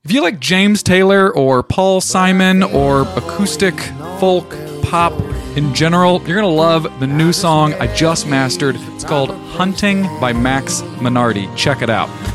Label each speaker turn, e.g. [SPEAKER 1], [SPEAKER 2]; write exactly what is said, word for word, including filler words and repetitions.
[SPEAKER 1] If you like James Taylor or Paul Simon or acoustic folk pop in general, you're going to love the new song I just mastered. It's called Hunting by Max Minardi. Check it out.